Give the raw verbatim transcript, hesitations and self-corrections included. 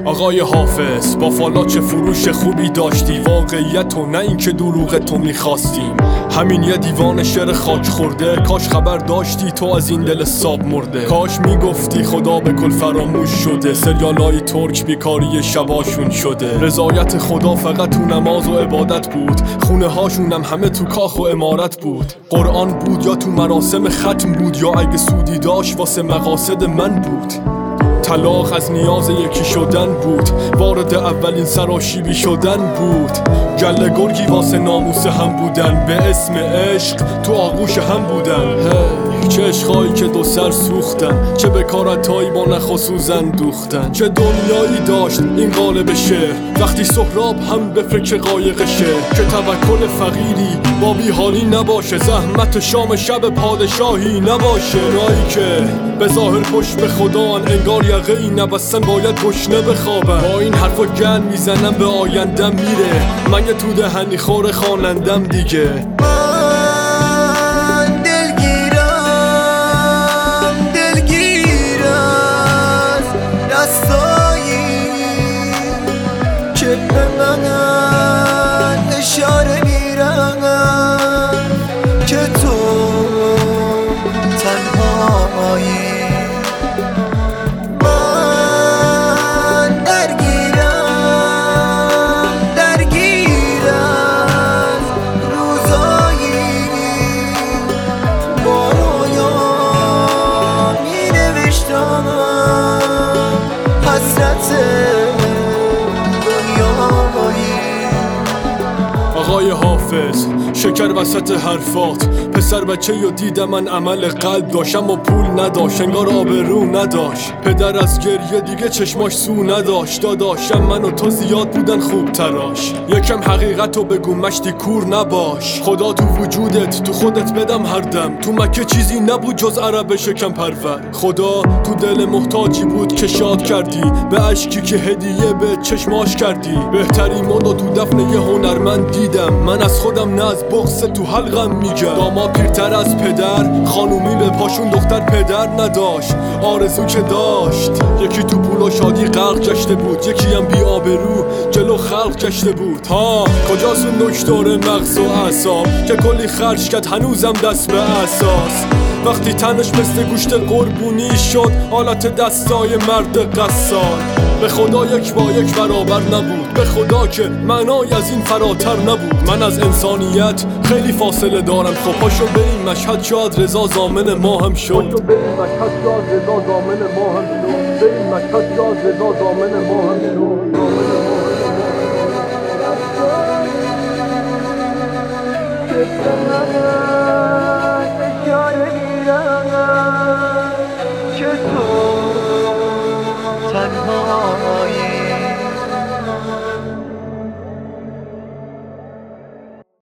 آقای حافظ با فالا چه فروش خوبی داشتی، واقعیت و نه این که دروغ تو میخواستیم. همین یه دیوان شعر خاک خورده، کاش خبر داشتی تو از این دل ساب مرده. کاش میگفتی خدا به کل فراموش شده، سریالای ترک بیکاری شباشون شده. رضایت خدا فقط تو نماز و عبادت بود، خونه هاشونم همه تو کاخ و امارت بود. قرآن بود یا تو مراسم ختم بود، یا اگه سودی داشت واسه مقاصد من بود. طلاق از نیاز یکی شدن بود، وارد اولین سراشیبی شدن بود. گله گرگی واسه ناموس هم بودن، به اسم عشق تو آغوش هم بودن. هی چه عشقایی که دو سر سوختن، چه بکارتایی با نخ و سوزن دوختن. چه دنیایی داشت این قالب شعر، وقتی سهراب هم به فکر قایق شعر. که توکل فقیری با بیحالی نباشه، زحمت شام شب پادشاهی نباشه. اونایی که به ظاهر پشت به خدا ان، انگار یقه این نبستن باید گشنه بخوابن. با این حرفا گن میزنم به آیندم میره، من یه تو دهنی خور خوانندم دیگه. من دلگیرم دلگیر از دستایی که به من اشاره میرن که تو تنهایی. آقای حافظ شکر وسط حرفات، پسر بچه یا دیدم من عمل قلب داشتم و پول نداشت، انگار آبرو نداشت. پدر از گریه دیگه چشماش سو نداشت، داداشم من و تو زیاد بودن خوب تراش. یکم حقیقت رو بگو مشتی کور نباش، خدا تو وجودت تو خودت بدم هر دم. تو مکه چیزی نبود جز عرب شکم پرور، خدا تو دل محتاجی بود که شاد کردی، به اشکی که هدیه به چشماش کردی. بهترین مدو تو دفن یه هنرمند دیدم، من از خودم نه از بغض تو حلقم میگم. داماد پیرتر از پدر، خانومی به پاشون دختر پدر نداشت، آرزو که داشت. یکی تو پول و شادی غرق گشته بود، یکی هم بی آبرو جلو خلق گشته بود. ها کجاست اون دکتر مغز و اعصاب که کلی خرج کرد هنوزم دست به اساس؟ وقتی تنش مثل گوشت قربونی شد، حالت دستای مرد قصار. به خدا یک با یک برابر نبود، به خدا که معنای از این فراتر نبود. من از انسانیت خیلی فاصله دارم، خب پاشو به این مشهد شاد رضا ضامن ما هم شد. پاشو به این مشهد شاد رضا ضامن ما هم شد. به این مشهد شاد رضا ضامن ما هم شد. که تو تنهایی